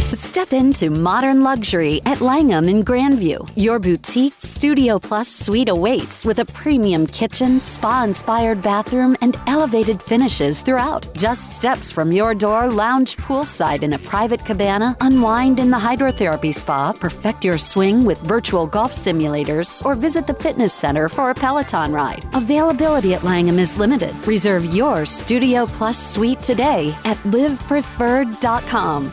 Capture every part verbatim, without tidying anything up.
Step into modern luxury at Langham in Grandview. Your boutique Studio Plus suite awaits with a premium kitchen, spa-inspired bathroom, and elevated finishes throughout. Just steps from your door, lounge poolside in a private cabana, unwind in the hydrotherapy spa, perfect your swing with virtual golf simulators, or visit the fitness center for a Peloton ride. Availability at Langham is limited. Reserve your Studio Plus suite today at live preferred dot com.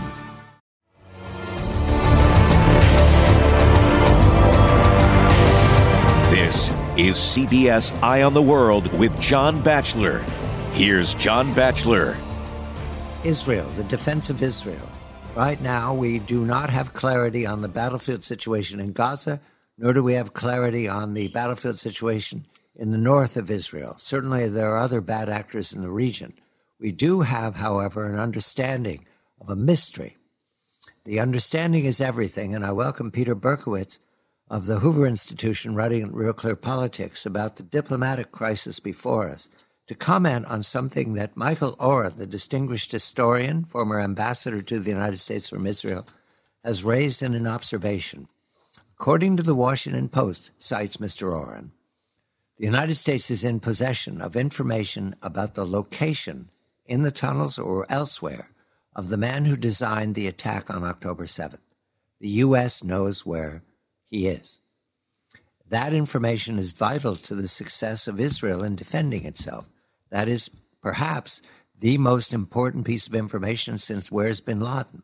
This is C B S Eye on the World with John Batchelor. Here's John Batchelor. Israel, the defense of Israel. Right now, we do not have clarity on the battlefield situation in Gaza, nor do we have clarity on the battlefield situation in the north of Israel. Certainly, there are other bad actors in the region. We do have, however, an understanding of a mystery. The understanding is everything, and I welcome Peter Berkowitz of the Hoover Institution, writing Real Clear Politics about the diplomatic crisis before us, to comment on something that Michael Oren, the distinguished historian, former ambassador to the United States from Israel, has raised in an observation. According to the Washington Post, cites Mister Oren, the United States is in possession of information about the location in the tunnels or elsewhere of the man who designed the attack on October seventh. The U S knows where he is. That information is vital to the success of Israel in defending itself. That is perhaps the most important piece of information since where's bin Laden?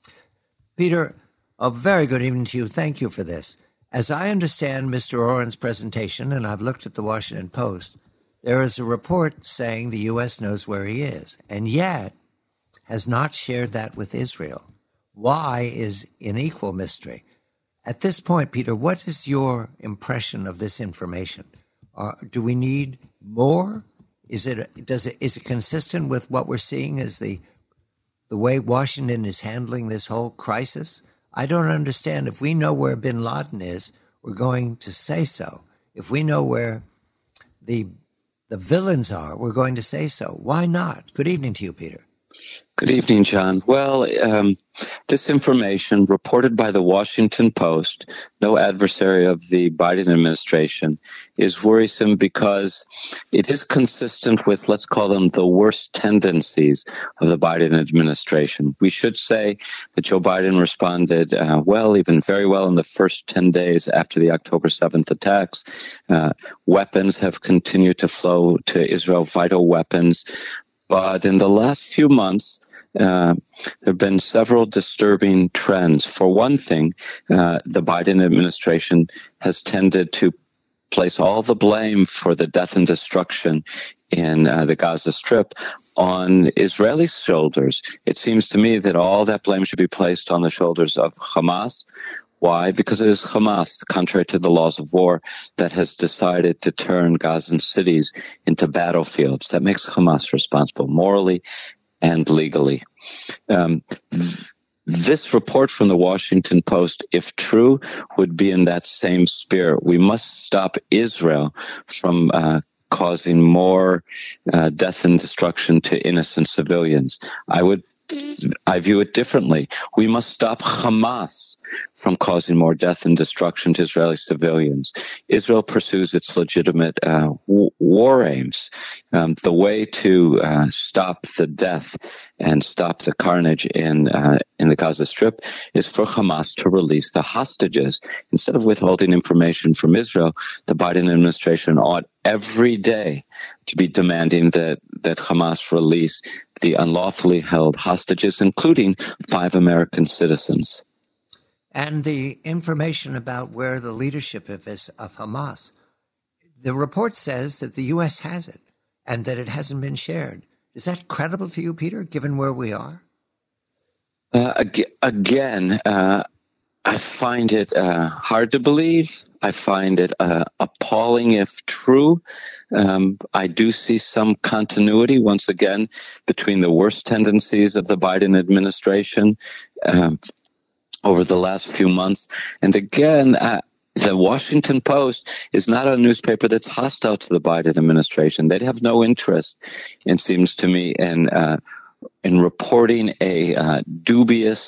Peter, a very good evening to you. Thank you for this. As I understand Mister Oren's presentation, and I've looked at the Washington Post, there is a report saying the U S knows where he is, and yet has not shared that with Israel. Why is an equal mystery. At this point, Peter, what is your impression of this information? Uh, do we need more? Is it does it is it consistent with what we're seeing as the the way Washington is handling this whole crisis? I don't understand. If we know where bin Laden is, we're going to say so. If we know where the the villains are, we're going to say so. Why not? Good evening to you, Peter. Good evening, John. Well, um, this information reported by the Washington Post, no adversary of the Biden administration, is worrisome because it is consistent with, let's call them, the worst tendencies of the Biden administration. We should say that Joe Biden responded uh, well, even very well in the first ten days after the October seventh attacks. Uh, weapons have continued to flow to Israel, vital weapons. But in the last few months, uh, there have been several disturbing trends. For one thing, uh, the Biden administration has tended to place all the blame for the death and destruction in uh, the Gaza Strip on Israeli shoulders. It seems to me that all that blame should be placed on the shoulders of Hamas. Why? Because it is Hamas, contrary to the laws of war, that has decided to turn Gazan cities into battlefields. That makes Hamas responsible morally and legally. Um, th- this report from the Washington Post, if true, would be in that same spirit. We must stop Israel from uh, causing more uh, death and destruction to innocent civilians. I would I view it differently. We must stop Hamas from causing more death and destruction to Israeli civilians. Israel pursues its legitimate uh, w- war aims. Um, the way to uh, stop the death and stop the carnage in uh, in the Gaza Strip is for Hamas to release the hostages. Instead of withholding information from Israel, the Biden administration ought every day to be demanding that, that Hamas release the unlawfully held hostages, including five American citizens. And the information about where the leadership of, is, of Hamas, the report says that the U S has it and that it hasn't been shared. Is that credible to you, Peter, given where we are? Uh, ag- again, uh, I find it uh, hard to believe. I find it uh, appalling if true. Um, I do see some continuity, once again, between the worst tendencies of the Biden administration um, over the last few months. And again, uh, the Washington Post is not a newspaper that's hostile to the Biden administration. They'd have no interest, it seems to me, in uh, in reporting a uh, dubious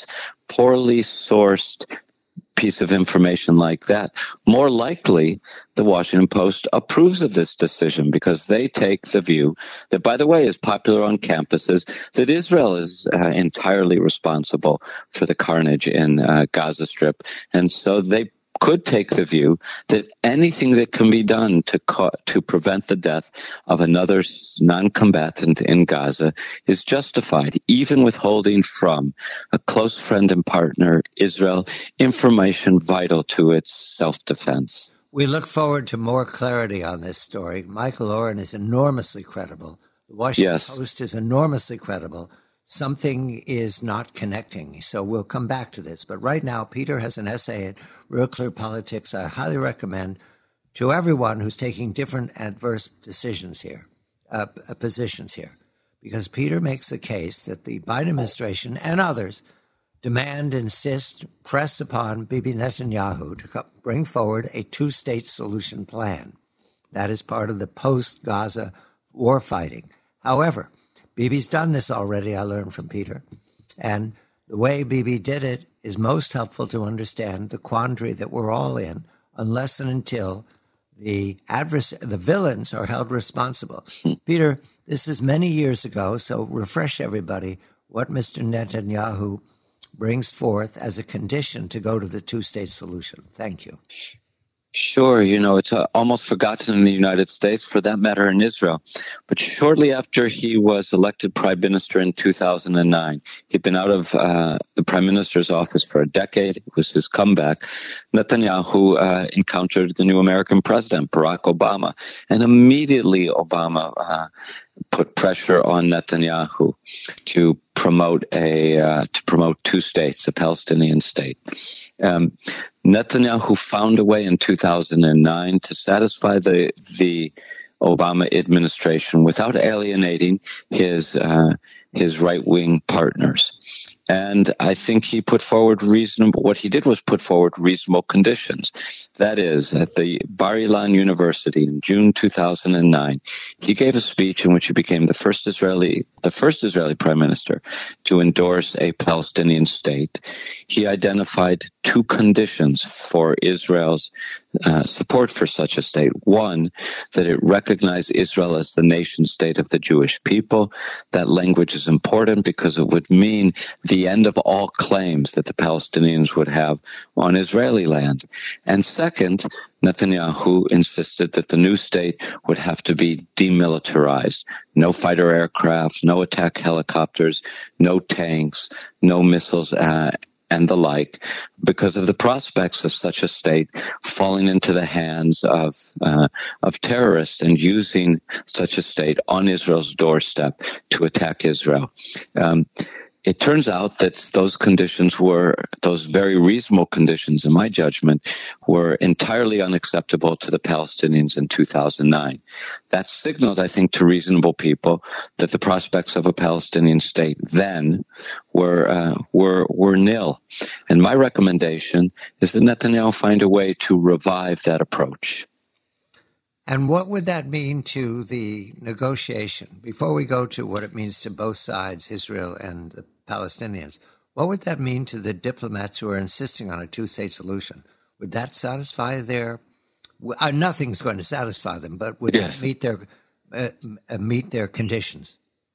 poorly sourced piece of information like that, more likely the Washington Post approves of this decision because they take the view that, by the way, is popular on campuses, that Israel is uh, entirely responsible for the carnage in uh, Gaza Strip. And so they could take the view that anything that can be done to co- to prevent the death of another non-combatant in Gaza is justified, even withholding from a close friend and partner, Israel, information vital to its self-defense. We look forward to more clarity on this story. Michael Oren is enormously credible. The Washington yes. Post is enormously credible. Something is not connecting, so we'll come back to this. But right now, Peter has an essay at Real Clear Politics I highly recommend to everyone who's taking different adverse decisions here, uh, positions here, because Peter makes the case that the Biden administration and others demand, insist, press upon Bibi Netanyahu to bring forward a two-state solution plan. That is part of the post-Gaza war fighting. However, Bibi's done this already, I learned from Peter. And the way Bibi did it is most helpful to understand the quandary that we're all in, unless and until the advers- the villains are held responsible. Peter, this is many years ago, so refresh everybody what Mister Netanyahu brings forth as a condition to go to the two-state solution. Thank you. Sure, you know, it's uh, almost forgotten in the United States, for that matter in Israel. But shortly after he was elected prime minister in two thousand nine, he'd been out of uh, the prime minister's office for a decade. It was his comeback. Netanyahu uh, encountered the new American president, Barack Obama, and immediately Obama uh, put pressure on Netanyahu to promote a uh, to promote two states, a Palestinian state. Um, Netanyahu found a way in two thousand nine to satisfy the the Obama administration without alienating his uh, his right-wing partners. And I think he put forward reasonable, what he did was put forward reasonable conditions. That is, at the Bar Ilan University in June two thousand nine, he gave a speech in which he became the first Israeli, the first Israeli prime minister to endorse a Palestinian state. He identified two conditions for Israel's uh, support for such a state. One, that it recognized Israel as the nation state of the Jewish people. That language is important because it would mean the the end of all claims that the Palestinians would have on Israeli land. And second, Netanyahu insisted that the new state would have to be demilitarized. No fighter aircraft, no attack helicopters, no tanks, no missiles, uh, and the like, because of the prospects of such a state falling into the hands of uh, of terrorists and using such a state on Israel's doorstep to attack Israel. Um, It turns out that those conditions were, those very reasonable conditions, in my judgment, were entirely unacceptable to the Palestinians in two thousand nine. That signaled, I think, to reasonable people that the prospects of a Palestinian state then were uh, were were nil. And my recommendation is that Netanyahu find a way to revive that approach. And what would that mean to the negotiation? Before we go to what it means to both sides, Israel and the Palestinians, what would that mean to the diplomats who are insisting on a two-state solution? Would that satisfy their uh, – nothing's going to satisfy them, but would yes. that meet their, uh, meet their conditions?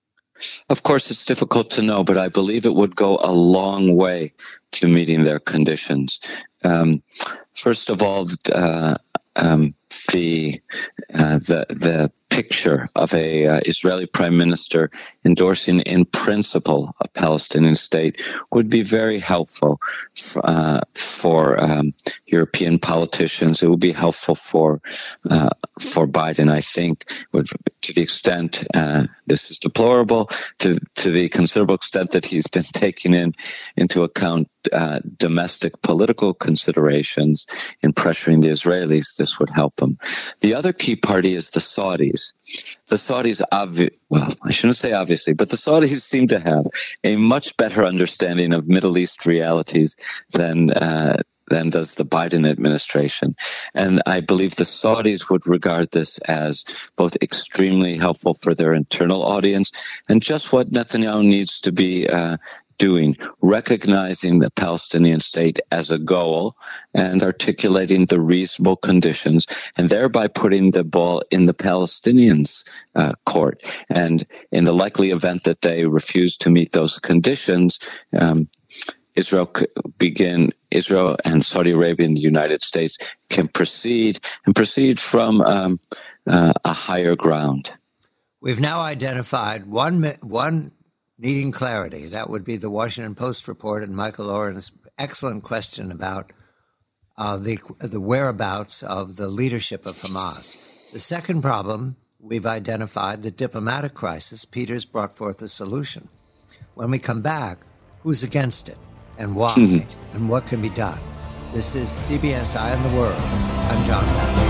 Of course, it's difficult to know, but I believe it would go a long way to meeting their conditions. Um, first of all, uh, um, the uh, the the picture of a uh, Israeli prime minister endorsing in principle a Palestinian state would be very helpful uh, for um, European politicians. It would be helpful for uh, for Biden, I think, would, to the extent uh, this is deplorable, to to the considerable extent that he's been taking in into account uh, domestic political considerations in pressuring the Israelis. This would help him. The other key party is the Saudis. The Saudis, obvi- well, I shouldn't say obviously, but the Saudis seem to have a much better understanding of Middle East realities than uh, than does the Biden administration. And I believe the Saudis would regard this as both extremely helpful for their internal audience and just what Netanyahu needs to be uh, doing, recognizing the Palestinian state as a goal and articulating the reasonable conditions, and thereby putting the ball in the Palestinians' uh, court. And in the likely event that they refuse to meet those conditions, um, Israel begin. Israel and Saudi Arabia and the United States can proceed and proceed from um, uh, a higher ground. We've now identified one one needing clarity. That would be the Washington Post report and Michael Oren's excellent question about uh, the the whereabouts of the leadership of Hamas. The second problem we've identified, the diplomatic crisis. Peter's brought forth a solution. When we come back, who's against it? And why, mm-hmm. and what can be done. This is C B S Eye on the World. I'm John Batchelor.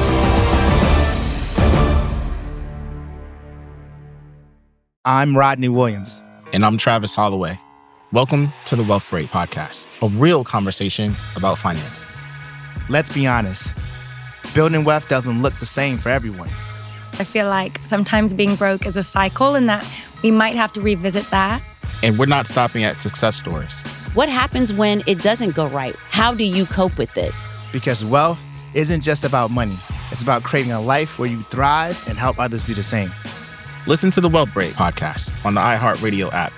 I'm Rodney Williams. And I'm Travis Holloway. Welcome to the Wealth Break Podcast, a real conversation about finance. Let's be honest. Building wealth doesn't look the same for everyone. I feel like sometimes being broke is a cycle and that we might have to revisit that. And we're not stopping at success stories. What happens when it doesn't go right? How do you cope with it? Because wealth isn't just about money. It's about creating a life where you thrive and help others do the same. Listen to the Wealth Break Podcast on the iHeartRadio app.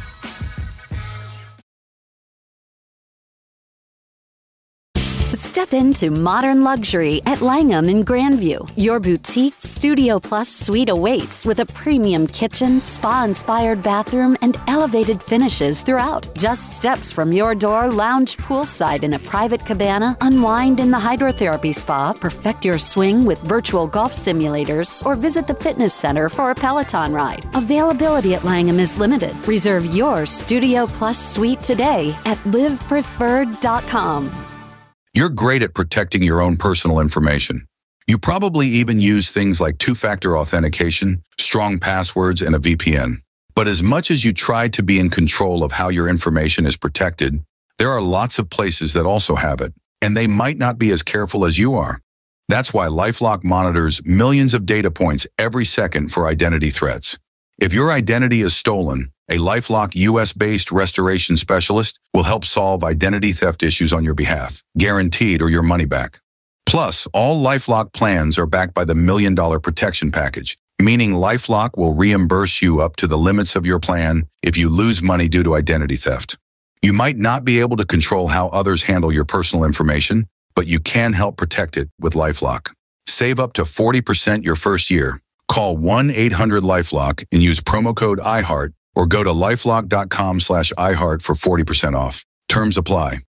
Step into modern luxury at Langham in Grandview. Your boutique Studio Plus suite awaits with a premium kitchen, spa-inspired bathroom, and elevated finishes throughout. Just steps from your door, lounge poolside in a private cabana, unwind in the hydrotherapy spa, perfect your swing with virtual golf simulators, or visit the fitness center for a Peloton ride. Availability at Langham is limited. Reserve your Studio Plus suite today at live preferred dot com. You're great at protecting your own personal information. You probably even use things like two-factor authentication, strong passwords, and a V P N. But as much as you try to be in control of how your information is protected, there are lots of places that also have it, and they might not be as careful as you are. That's why LifeLock monitors millions of data points every second for identity threats. If your identity is stolen, a LifeLock U S-based restoration specialist will help solve identity theft issues on your behalf, guaranteed or your money back. Plus, all LifeLock plans are backed by the Million Dollar Protection Package, meaning LifeLock will reimburse you up to the limits of your plan if you lose money due to identity theft. You might not be able to control how others handle your personal information, but you can help protect it with LifeLock. Save up to forty percent your first year. Call one eight hundred LifeLock and use promo code iHeart or go to lifelock dot com slash iHeart for forty percent off. Terms apply.